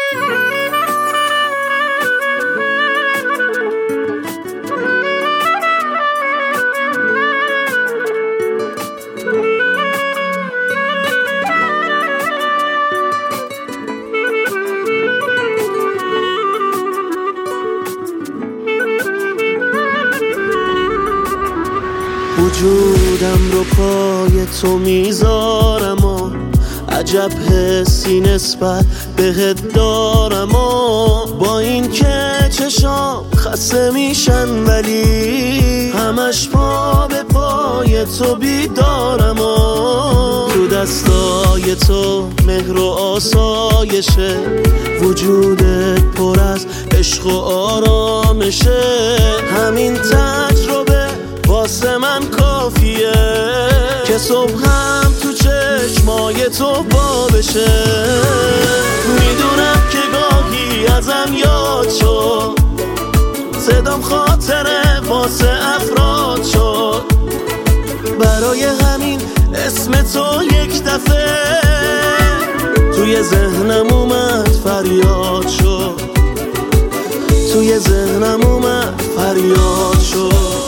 وجودم رو پای تو میذارم و عجب حسی نسبت بهت دارم و با این که چشام خسته میشن ولی همش پا به پای تو بیدارم و تو دستای تو مهر و آسایشه وجودت پر از عشق و آرامشه همین تجربه واسه من کافیه که صبحم تو چشمای تو با بشه میدونم که گاهی ازم یاد شد صدام خاطره واسه افراد شد برای همین اسم تو یک دفعه توی ذهنم اومد فریاد شد توی ذهنم اومد فریاد شد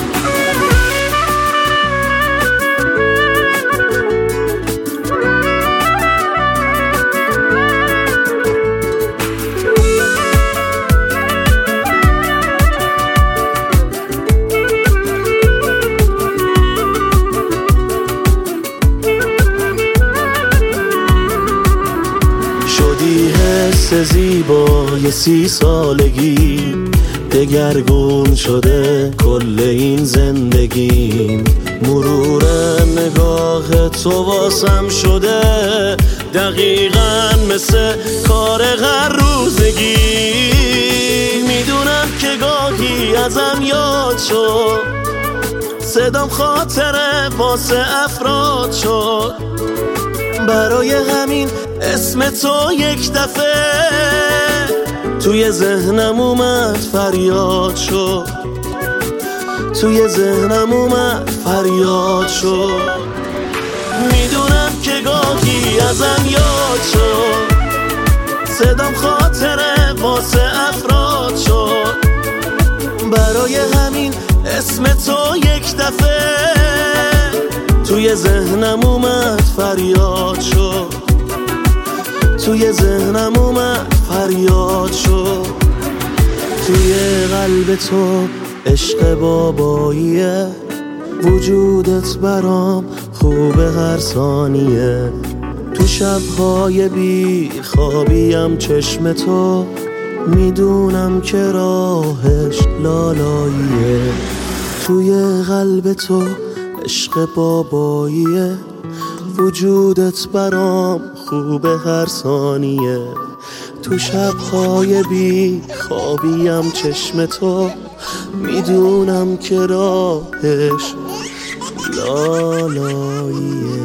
شدی حس زیبای 30 سالگی دگرگون شده کل این زندگیم مرور نگاه تو واسم شده دقیقاً مثل کار هر روزگی میدونم که گاهی ازم یاد شد صدام خاطره واسه افراد شد برای همین اسم تو یک دفعه توی ذهنم اومد فریاد شد توی ذهنم اومد فریاد شد میدونم که گاهی ازم یاد شد صدام خاطره واسه افراد شد برای همین اسم تو یک دفعه توی ذهنم اومد فریاد شد توی ذهنم اومد فریاد شد توی قلب تو عشق باباییه وجودت برام خوبه هر ثانیه تو شبهای بی خوابیم چشم تو میدونم که راهش لالاییه توی قلب تو عشق باباییه وجودت برام خوبه هر ثانیه تو شبهای بی خوابیم چشم تو میدونم که راهش لالاییه